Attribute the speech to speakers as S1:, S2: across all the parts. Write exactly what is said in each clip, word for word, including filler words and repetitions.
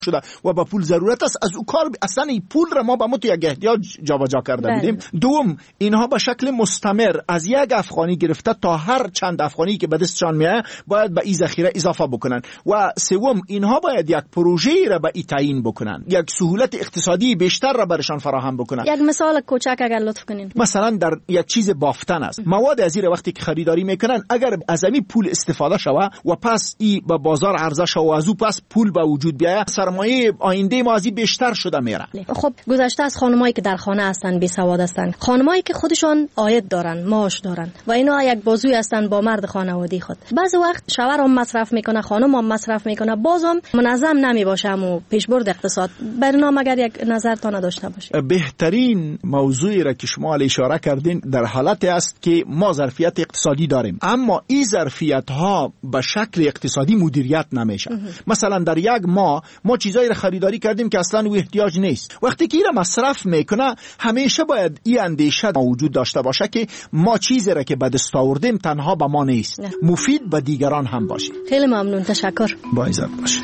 S1: شده و با پول ضرورت است، از او کار اصلا این پول را ما به مت یک احتیاج جابجا کرده بودیم. دوم، اینها به شکل مستمر از یک افغانی گرفته تا هر چند افغانی که به دستشان میاد باید به این ذخیره اضافه بکنن. و سوم، اینها باید یک پروژه را به این تعیین بکنن، یک سهولت اقتصادی بیشتر را برشان فراهم بکنن.
S2: یک مثال کوچک اگر لطف کنین.
S1: مثلا در یک چیز بافتن است، مواد از این وقتی که خریداری میکنن اگر از این پول استفاده شوه و پس ای به بازار عرضه شوه و از او پس پول به وجود بیاید، سرمایه آینده ما از این بیشتر شده میره.
S2: خب گذشته از خانمایی که در خانه هستن بی سواد هستن، خانمایی که خودشان عاید دارن، معاش دارن و اینا یک بازوی هستن با مرد خانوادگی خود، بعضی وقت شوهر هم مصرف میکنه، خانم هم مصرف میکنه، بازم منظم نمی باشه و پیشبرد اقتصاد. برنامه اگر یک نظر تا نداشته باشه.
S1: بهترین موضوعی را که شما علی اشاره کردین در حالت است که ما ظرفیت اقتصادی داریم، اما این ظرفیت ها به شکل اقتصادی مدیریت نمیشه. مثلا در یک ماه ما چیزایی را خریداری کردیم که اصلا او احتیاج نیست. وقتی که این را مصرف میکنه همیشه باید این اندیشه وجود داشته باشه که ما چیزی را که به دست آوردیم تنها به ما نیست، نه. مفید به دیگران هم باشه.
S2: خیلی ممنون، تشکر.
S1: با عزت باشه.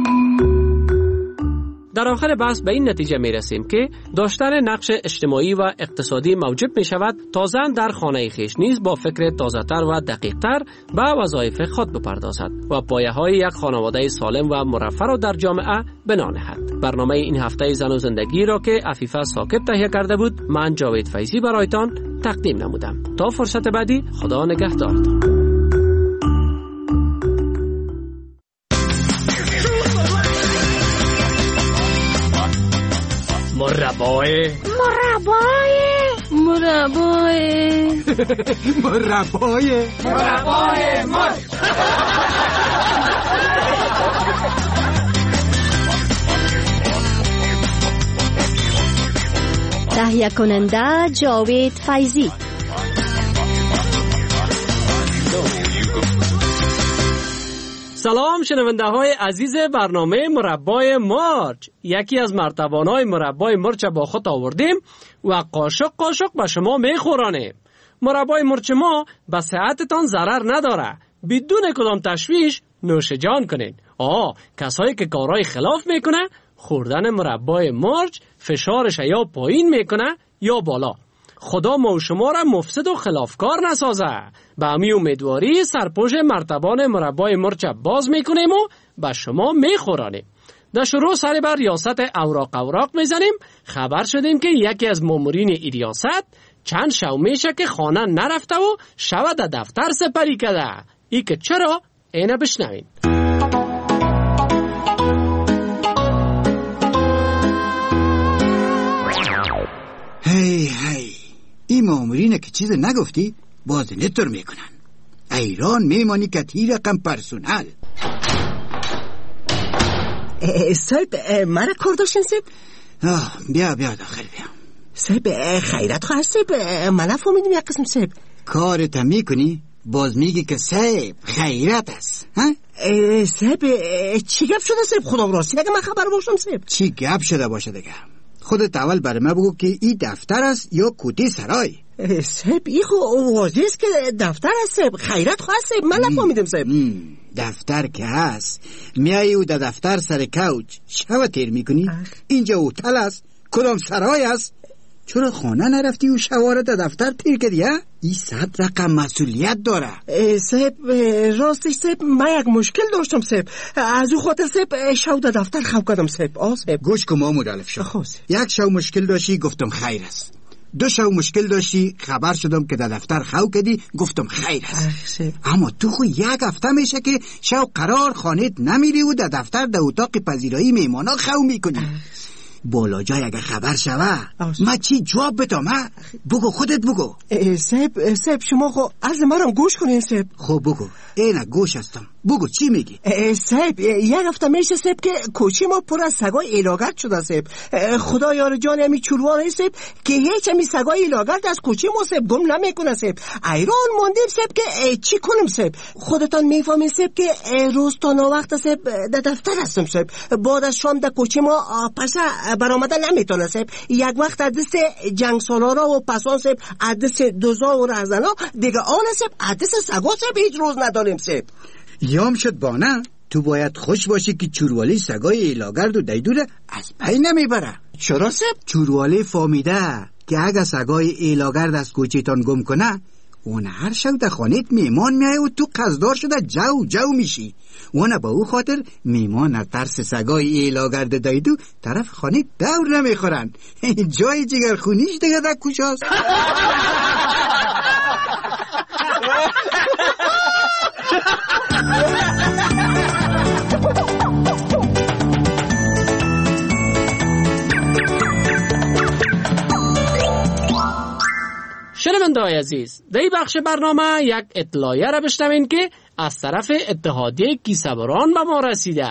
S3: در آخر بحث به این نتیجه می رسیم که داشتن نقش اجتماعی و اقتصادی موجب می شود تا زن در خانه خویش نیز با فکر تازه‌تر و دقیق‌تر به وظایف خود بپردازد و پایه‌های یک خانواده سالم و مرفه را در جامعه بنا نهد. برنامه این هفته زن و زندگی را که عفیفه ساکت تهیه کرده بود، من جاوید فیضی برایتان تقدیم نمودم. تا فرصت بعدی، خدا نگهدارتان. مربای
S2: مربای مربای
S1: مربای
S3: مربای مرد.
S2: تهیه کننده جاوید فیضی.
S3: سلام شنونده های عزیز برنامه مربای مرچ. یکی از مرتبانهای مربای مرچ با خود آوردیم و قاشق قاشق به شما میخورانیم. مربای مرچ ما به صحتتان ضرر نداره. بدون کدام تشویش نوش جان کنین. آه کسایی که کارهای خلاف میکنه، خوردن مربای مرچ فشارش یا پایین میکنه یا بالا. خدا ما و شما را مفسد و خلافکار نسازه. به امی امیدواری سرپوش مرتبان مربای مرچ باز میکنیم و به شما میخورانیم. در شروع سری بر ریاست اوراق اوراق میزنیم. خبر شدیم که یکی از مامورین این ریاست چند شو میشه که خانه نرفته و شو در دفتر سپری کرده. ای که چرا؟ اینه بشنوین.
S4: هی هی این مامورینه که چیز نگفتی باز نتر میکنن. ایران میمانی که تی رقم پرسونل.
S5: سایب مرا کار داشتین سیب؟
S4: بیا بیا داخل بیا.
S5: سیب خیرت خواه سیب، من نفهمیدم یک قسم سیب.
S4: کارتا میکنی باز میگی که سیب خیرت است.
S5: سیب چی گپ شده سیب؟ خدا راستی اگه من خبر باشم سیب.
S4: چی گپ شده باشه دیگه؟ خودت اول برای من بگو که این دفتر است یا کوتی سرای؟
S5: سیب ای خو واضح است که دفتر است سیب. خیرت خواه سیب، من نفهمیدم سیب.
S4: دفتر که هست میایی و در دفتر سر کوچ شو تیر میکنی؟ اینجا اوتل است؟ کدام سرای است؟ چرا خانه نرفتی و شواره در دفتر تیر کردی؟ این صد رقم مسئولیت داره.
S5: سیب راستش سیب من یک مشکل داشتم سیب، از او خاطر سیب شو در دفتر خواب کردم سیب. آه سیب
S4: گوش کن مامور الف شو. یک شو مشکل داشتی گفتم خیر است. دو شو مشکل داشتی خبر شدم که در دفتر خو کردی گفتم خیر است. اما تو خو یک هفته میشه که شو قرار خانت نمیری و در دفتر در اتاق پذیرایی میمانا خو میکنی. بالا جای اگه خبر شوه ما چی جواب بدم؟ بگو خودت بگو.
S5: سیب سیب شما خو عرض مرم گوش کنین سیب.
S4: خب بگو. اینه گوش هستم. بگو چی میگی؟
S5: سیب یک هفته میشه سیب که کوچی ما پر از سگای ایلاگرد شده سیب. خدا یار جان همی چوروانه سیب که هیچ همی سگای ایلاگرد از کوچی ما سیب گم نمیکنه سیب. ایران ماندیم سیب که چی کنم سیب؟ خودتان میفهمین سیب که روز تا نوقت سیب در دفتر هستم سیب. بعد از شام در کوچی ما پسا برآمده نمیتونه سیب. یک وقت از دست جنگ سالارا و پسان سیب، از دست دوزا و رهزنا دیگه آن سیب، از دست سگا سیب هیچ روز نداریم سیب.
S4: یام شد با نه تو باید خوش باشی که چوروالی سگای ایلاگرد و دیدوره از پی نمیبره.
S5: چرا سب؟
S4: چوروالی فهمیده که اگه سگای ایلاگرد از کوچیتان گم کنه، اون هر شب در خانیت میمان میای و تو قصدار شده جو جو میشی. اون با او خاطر میمان از ترس سگای ایلاگرد دیدو طرف خانیت دور نمیخورن. جای جگر خونیش دیگه در کجاست؟
S3: شنونده‌های عزیز، در این بخش برنامه یک اطلاعیه را بشنوین که از طرف اتحادیه کیسه‌بران به ما رسیده.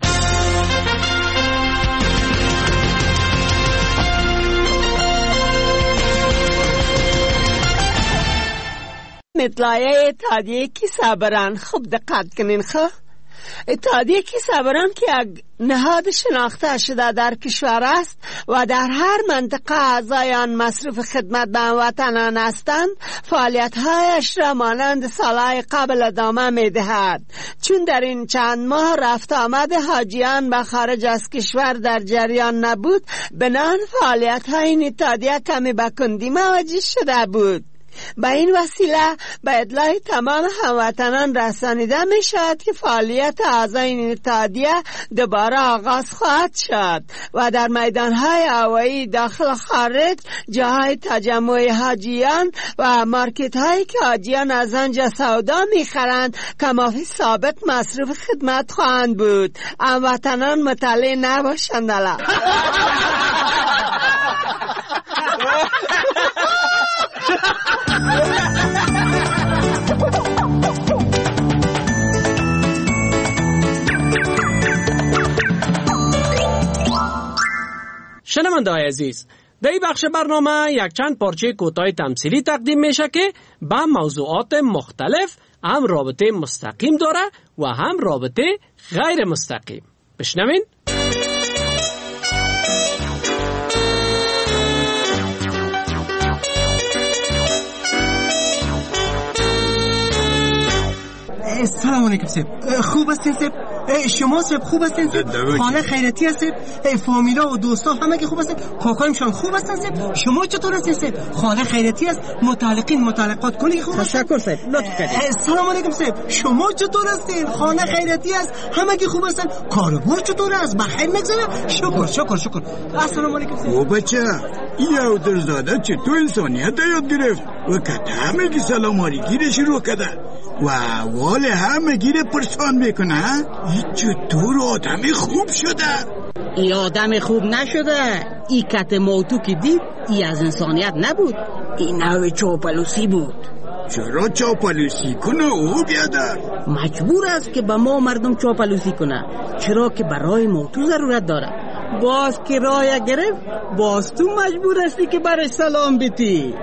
S6: اطلاعیه اتحادیه کیسه‌بران، خوب دقت کنین. خواه اتحادیه کیسه‌بران که یک نهاد شناخته شده در کشور است و در هر منطقه اعضایان مصروف خدمت به هموطنان هستند، فعالیت‌هایش را مانند سالهای قبل ادامه می‌دهد. چون در این چند ماه رفت آمد حاجیان به خارج از کشور در جریان نبود، بنابراین فعالیت‌های این اتحادیه کمی به کندی مواجه شده بود. به این وسیله به اطلاع تمام هموطنان رسانیده می شود که فعالیت اعضای این اتحادیه دوباره آغاز خواهد شد و در میدانهای هوایی داخل و خارج، جاهای تجمع حاجیان و مارکت هایی که حاجیان از آنجا سودا می خرند کمافی ثابت مصروف خدمت خواهند بود. هموطنان مطلع نباشند. الله
S3: شنونده‌های عزیز، در این بخش برنامه یک چند پارچه کوتاه تمثیلی تقدیم میشه که به موضوعات مختلف هم رابطه مستقیم داره و هم رابطه غیر مستقیم. بشنوین.
S5: سلام علیکم سب. خوب هستین سب؟ شما سب خوب هستین سب؟ خانه خیرتی هست سب؟ فامیلا و دوستا همه که خوب هستن؟ کاکایمشان خوب هستن سب؟ شما چطور هستین سب؟ خانه خیرتی است؟ متعلقین متعلقات کلی خوب هستن؟
S6: تشکر سب. لطف کردید.
S5: سلام علیکم سب. شما چطور هستین؟ خانه خیرتی است؟ همه که خوب هستن؟ کاروبار چطور است؟ بخیر میگذره؟ شکر شکر شکر. السلام علیکم سب.
S4: او بچه یا درزاده چطور انسانیت یاد گرفت و کته همه که سلام علیکی رو شروع کرده و وال همه گیره پرسان میکنه. این چطور آدمی خوب شده؟
S7: ای آدم خوب نشده. ای کت موتو که دید ای از انسانیت نبود، این نوع چاپلوسی بود.
S4: چرا چاپلوسی کنه او بیادر؟
S7: مجبور است که به ما مردم چاپلوسی کنه، چرا که برای موتو ضرورت داره. باز که رای گرفت، باز تو مجبور هستی که برش سلام بیتی.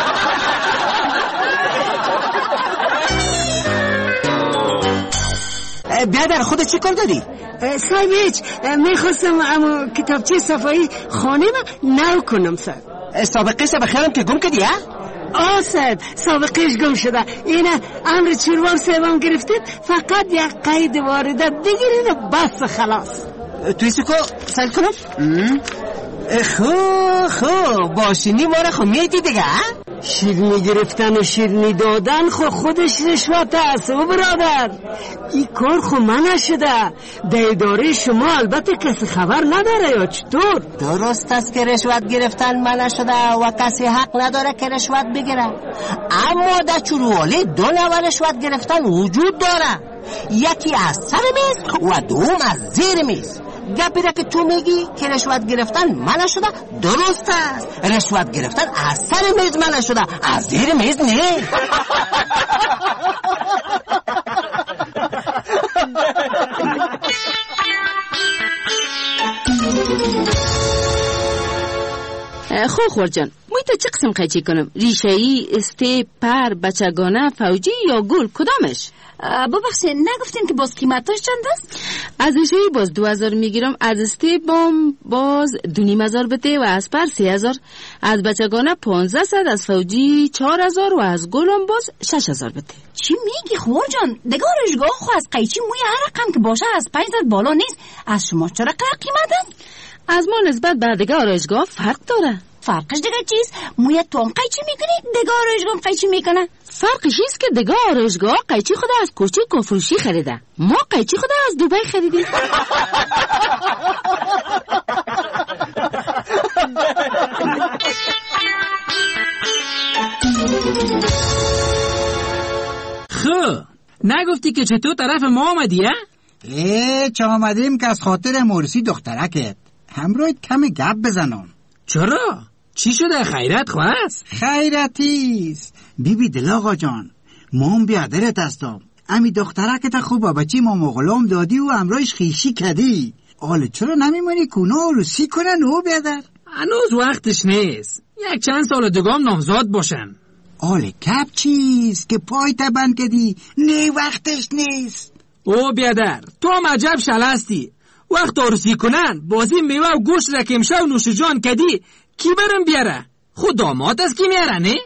S5: بیادر خودت چی کار داری؟
S6: صاحب هیچ، میخواستم اما کتابچه صفایی خانه ما نو کنم سر.
S5: سابقه سابقه که گم کردی ها؟
S6: آه صاحب، سابقهش گم شده. اینه امر چوروان سیوان گرفتید، فقط یک قید واردت بگیرید و بس خلاص.
S5: توی سکو سل کنم؟ خو خو باشینی ماره خو میدی دیگه ها؟
S6: شیرنی گرفتن و شیرنی دادن خو خودش رشوت است و برادر. این کار خو منع شده. در اداره شما البته کسی خبر نداره یا چطور؟
S5: درست است که رشوت گرفتن منع شده و کسی حق نداره که رشوت بگیره، اما در چوروالی دو نوع رشوت گرفتن وجود داره، یکی از سر میز و دوم از زیر میز. گپی را که تو میگی که رشوت گرفتن منع شده درست است. رشوت گرفتن از سر میز منع شده، از زیر میز نه.
S7: خوخور جان، ما
S8: موی تا چه قسم قیچی کنم؟ ریشه‌ای، استیپ، پر، بچگانه، فوجی یا گل کدامش؟
S9: ببخشید نگفتین که باز قیمتاش چند است؟
S8: از ریشه‌ای باز دو هزار میگیرم، از استیپ بام باز دو نیم هزار بده و از پر سه هزار، از بچگانه پانزده صد، از فوجی چهار هزار و از گلم باز شش هزار بده.
S9: چی میگی خور جان؟ دیگه آرایشگاه خو از قیچی موی هر رقم که باشه از پنج صد بالا نیست. از شما چرا قیمته؟
S8: از ما نسبت به دیگه آرایشگاه فرق داره.
S9: فرقش دیگه چیست؟ موی تو هم قیچی میکنی، دیگه آرایشگاه هم قیچی میکنه.
S8: فرقش ایست که دیگه آرایشگاه قیچی خود از کوچه کفروشی خریده، ما قیچی خود از دبی خریدیم.
S10: خب نگفتی که چطور طرف ما آمدی؟
S4: ای چه آمدیم که از خاطر مورسی دخترکت همراهت کم گپ بزنم.
S10: چرا؟ چی شده خیرت خواست؟
S4: خیرتیست بی بی دل آقا جان، ما هم بیادرت هستم. امی دخترکت خوبه بچی ما مغلام دادی و همراهش خیشی کدی. آله چرا نمیمونی کنه روسی کنن او بیادر؟
S10: هنوز وقتش نیست، یک چند سال دگام نامزاد باشن.
S4: آله کپ چیست که پای تبند کدی؟ نه وقتش نیست.
S10: او بیادر تو هم عجب شلستی، وقت عروسی کنن بازی میوه و گوشت رکمشه و نوش جان کدی کی برم بیاره؟ خود داماد از کی میاره نه؟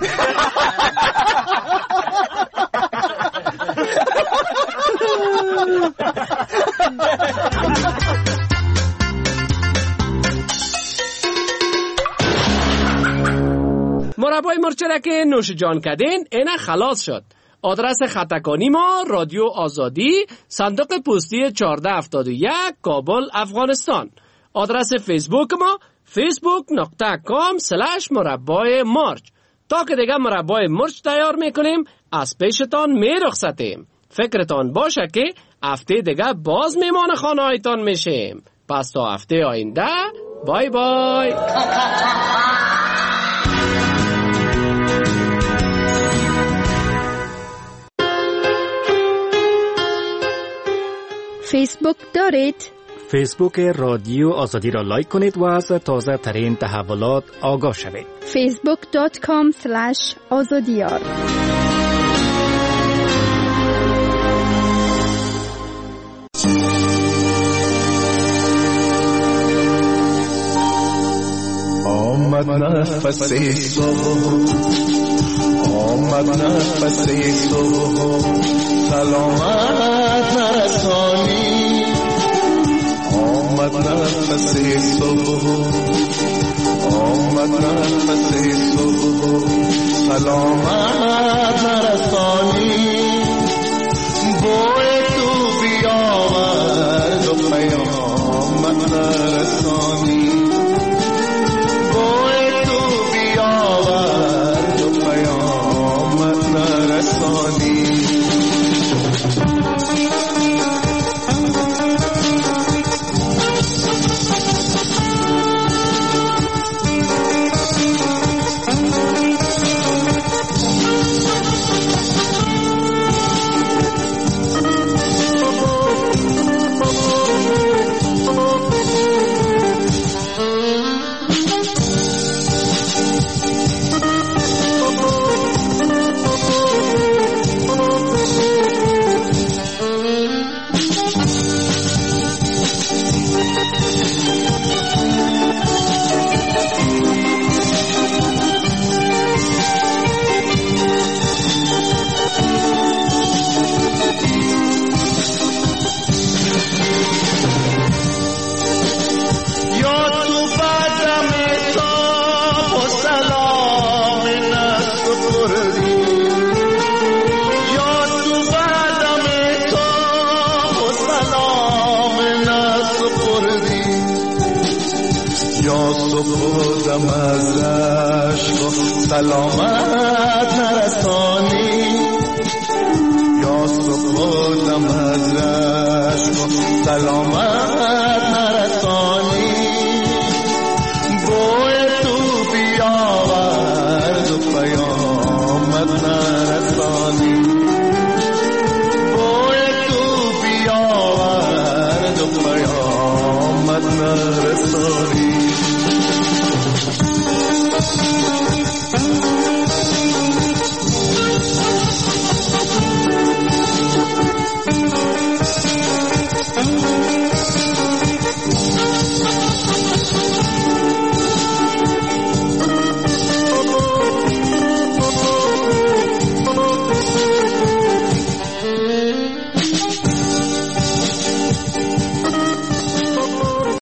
S3: مربای مرچره که نوش جان کدین اینا خلاص شد. آدرس خطکانی ما رادیو آزادی، صندوق پستی چهارده هفتاد و یک، کابل، افغانستان. آدرس فیسبوک ما فیسبوک نقطه کام سلش مربای مرچ. تا که دیگه مربای مرچ تیار میکنیم از پیشتان میرخصتیم. فکرتان باشه که هفته دیگه باز میمان خانه هایتان میشیم. پس تا هفته آینده بای بای.
S11: فیسبوک دارید؟
S12: فیسبوک رادیو آزادی را لایک کنید و از تازه ترین تحولات آگاه شوید.
S11: فیسبوک دات کام سلش آزادیار.
S13: آمد نفس صبح، آمد نفس صبح، سلامت نرسانی. آمد نفس صبح، آمد نفس صبح، سلامت نرسانی. بوی تو بیاورد و پیامت نرسانی. بوی تو بیاورد و پیامت نرسانی. سپردم از عشق سلامت نرسانی. یا سپردم از عشق سلامت نرسانی. بوی تو بیاورد و پیامت نرسانی. بوی تو بیاورد و پیامت نرسانی.